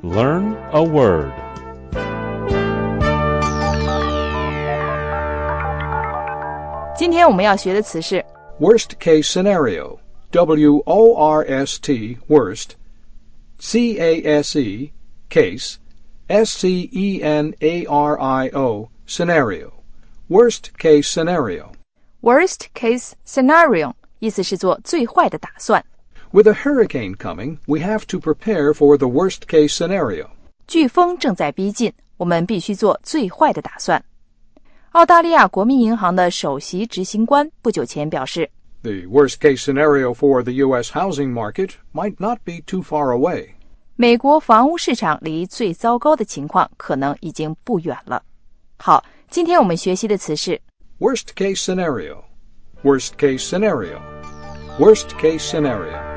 Learn a word. 今天我们要学的词是 Worst case scenario. W-O-R-S-T, worst. C-A-S-E, case. S-C-E-N-A-R-I-O, scenario. Worst case scenario. Worst case scenario 意思是做最坏的打算。 With a hurricane coming, we have to prepare for the worst case scenario. 飓风正在逼近，我们必须做最坏的打算。澳大利亚国民银行的首席执行官不久前表示 The worst case scenario for the U.S. housing market might not be too far away. 美国房屋市场离最糟糕的情况可能已经不远了。好，今天我们学习的词是 Worst case scenario. Worst case scenario. Worst case scenario.